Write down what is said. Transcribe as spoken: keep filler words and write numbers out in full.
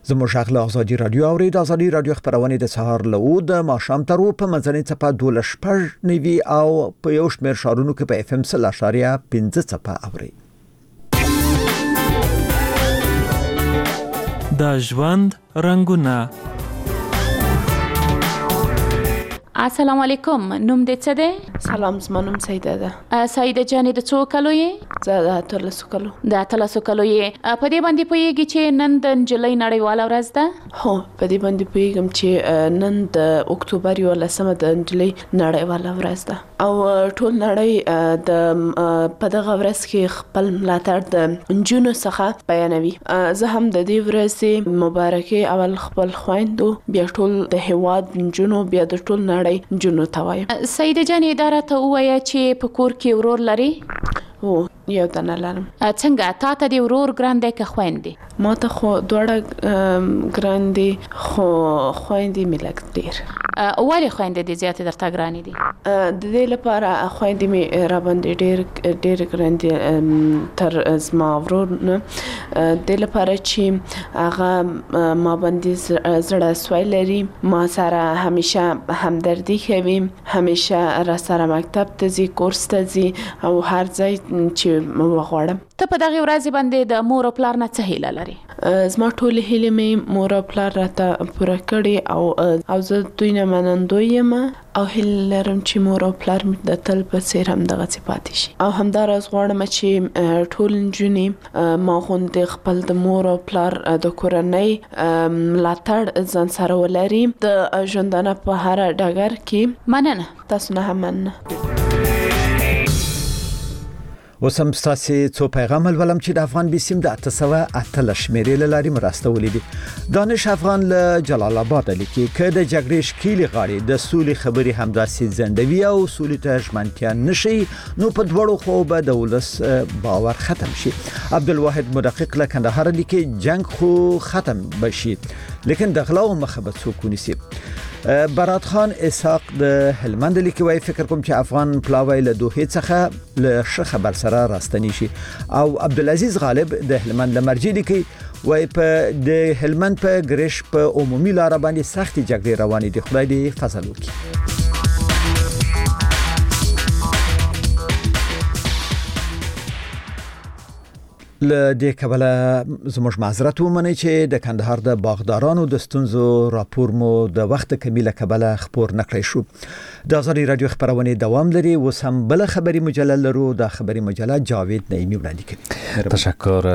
زموږ غږ له ازادي رادیو اورید. ازادي رادیو خبرونه د سهار له او د ماښام تر او په منځنۍ څپه دولس شپږ نوي او په یو شمېر ښارونو کې په اف ام سل اشاریه پنځه څپه اوري. د ژوند رنگونه. السلام علیکم. نوم دې څه دی؟ سلام، زما نوم سیده ده. سیده جانې د څو کلو یې؟ زه د اتلسو کلو. د اتلسو کلو یې. په دې باندې پوهیږي چې نن د نجلۍ نړیواله ورځ ده؟ هو، په دې باندې پوهیږم چې نن د اکتوبر یولسمه د نجلۍ نړیواله ورځ ده او ټول نړۍ د په دغه ورځ کې خپل ملاتړ د نجونو څخه بیانوي. زه هم د دې ورځې مبارکي اول خپل خویندو، بیا ټول د هیواد نجونو، بیا د ټول نړۍ نجونو ته وایم. سیده جانې دا راته ووایه چې په کور کې ورور لري؟ هو، یو دانه لرم. څنګه تا ته د ورور ګران دی که خویندې؟ ما ته خو دواړه ګران دي، خو خویندې مې لږ ډېر. ولې خویندې دې زیاتې درته ګرانې دي؟ د دې لپاره خویندې مې راباندې ډېر ډېر ګران دي تر زما ورور نه. د دې لپاره چې هغه ما باندې زړه سوی لري، ما سره همیشه همدردي کوي، همیشه را سره مکتب ته ځي، کورس ته ځي او هر ځای چې وغواړم. ته په دغه ورځ باندې د مور او پلار نه څه هیله لري؟ زما ټولې هیلې مې مور او پلار راته پوره کړي او او زه دوی نه منندوی یم او هیله لرم چې مور او پلار مې د تل په څیر همدغسې پاتې شي. او همداراز غواړم چې ټول نجونې ما غوندې خپل د مور او پلار د کورنۍ ملاتړ ځان سره ولري د ژوندانه په هر ډګر کې. مننه. تاسو نه هم مننه. اوس هم ستاسې څو پیغام ولولم چې د افغان بیسیم د اته سوه اتلس شمېرې له لارې مرسته ولیدي. دانش افغان له جلال آباد لیکي که د جګړې ښکېلې غاړې د سولې خبرې همداسې ځنډوي او سولې ته ژمنتیا نشي، نو په دواړو خواو به د ولس باور ختم شي. عبدالواحد مدقق له کندهار لیکي جنگ خو ختم بشي، لیکن د غلاو مخه به څوک ونیسي. برات خان اسحاق د هلمند لیکي وایي فکر کوم چې افغان پلاوی له دوحې څخه له ښه خبر سره راستنی شي. او عبدالعزیز غالب د هلمند لمرجي لیکي وایي په د هلمند په ګریش په عمومي لار باندې سختي جګړې روانې دي، خدای دې فضل وکړي. له دې کبله زموږ معذرت ومنئ چې د کندهار د باغدارانو د ستونزو راپور مو د وخت کمی له کبله خپور نکړی شو. د ازادي رادیو خبرونه دوام لري. اوس هم بل خبري مجله لرو. د خبري مجله جاوید نعیمی وړاندې کوي. تشکر.